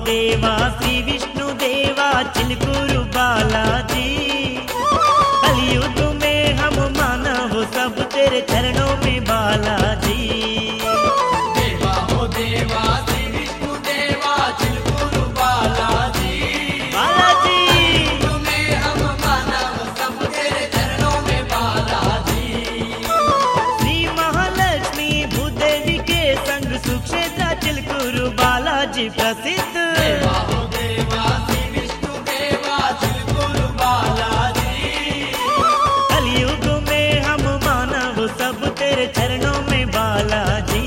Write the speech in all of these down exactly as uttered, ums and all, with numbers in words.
देवा श्री विष्णु देवा चिलकुरु बालाजी। कलयुग में हम मानव सब तेरे चरणों में बालाजी। देवा हो देवा श्री विष्णु देवा चिलकुरु बालाजी। बालाजी तुम्हें हम मानव सब तेरे चरणों में बालाजी। श्री महालक्ष्मी भूदेवी के संग सुक्षेत्र चिलकुरु बालाजी प्रसिद्ध। देवा हो देवा श्री विष्णु देवा चिलकुरु बालाजी। कलयुग में हम मानव सब तेरे चरणों में बालाजी।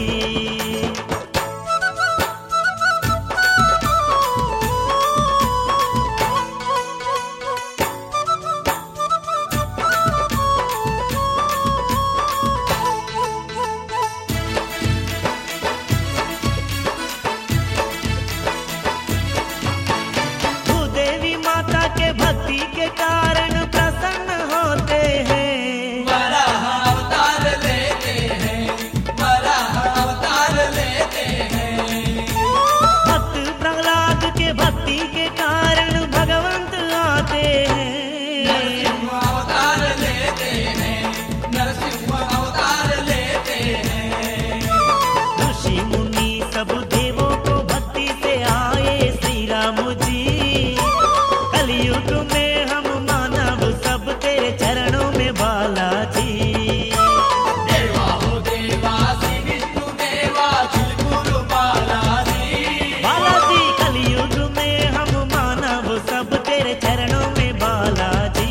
भूदेवी माता के भक्ति के कारण प्रसन्न होते हैं। वराह अवतार लेते हैं, वराह अवतार लेते हैं। भक्त प्रहलाद के भक्ति के कारण भगवंत आते हैं। नरसिंह अवतार लेते हैं, नरसिंह अवतार लेते हैं। ऋषि मुनि सब देवों को भक्ति से आए श्री राम जी। कलयुग में हम मानव सब तेरे चरणों में बालाजी। देवा हो देवा श्री विष्णु देवा चिलकुरु बालाजी। बालाजी कलयुग में हम मानव सब तेरे चरणों में बालाजी।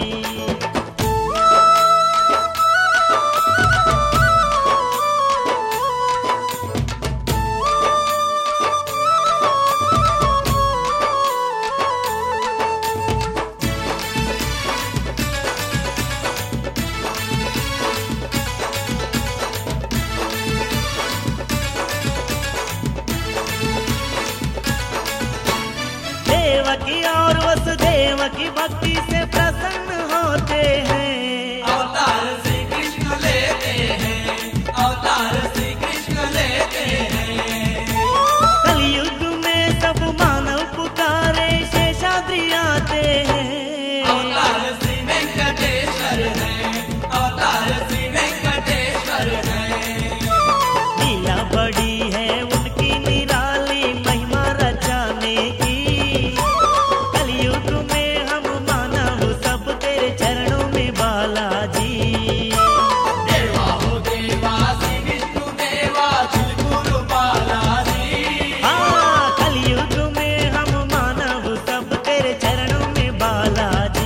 देवकी और वसुदेव की भक्ति से प्रसन्न होते हैं। अवतार श्री कृष्ण लेते हैं, अवतार श्री कृष्ण लेते हैं। कलयुग में सब मानव पुकारे शेषाद्रि आते हैं। अवतार श्री वेंकटेश्वर है, अवतार श्री वेंकटेश्वर है। लीला बड़ी है उनकी निराली महिमा रचाने की। कलयुग में हम मानव सब तेरे चरणों में बालाजी। देवा हो देवा श्री विष्णु देवा चिलकुरु बालाजी। हाँ कलयुग में हम मानव सब तेरे चरणों में बालाजी।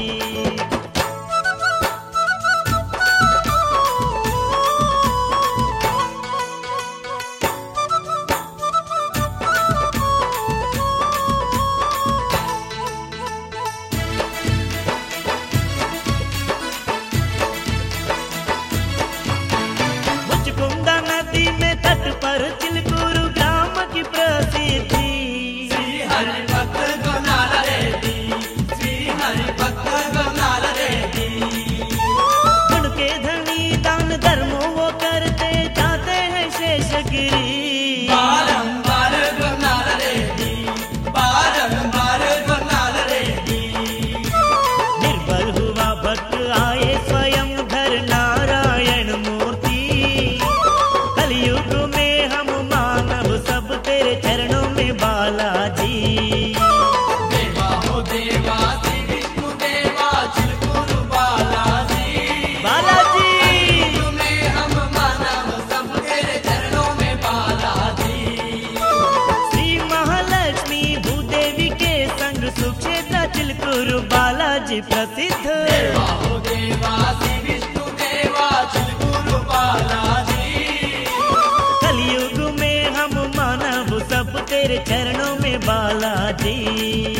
मुचकुंदा नदी में तट पर चिलकुरु ग्राम की प्रसिद्धि। श्री हरि भक्त गोनाल रेड्डी, श्री हरि भक्त गोनाल रेड्डी। गुण के धनी दान धर्मों वो करते जाते हैं शेषगिरी। बारंबार गोनाल रेड्डी, बारंबार गोनाल रेड्डी। निर्बल हुआ भक्त आए स्वयं धर नारायण मूर्ति। कलयुग में हम मानव सब तेरे चरणों में बालाजी। देवा हो देवा श्री विष्णु देवा चिलकुरु बालाजी। बालाजी तुम्हें हम मानव सब तेरे चरणों में बालाजी। श्री महालक्ष्मी भूदेवी के संग सुक्षेत्र चिलकुरु बालाजी प्रसिद्ध। देवा हो देवा श्री विष्णु देवा चिलकुरु बालाजी। कलयुग में हम मानव सब तेरे चरणों में बालाजी।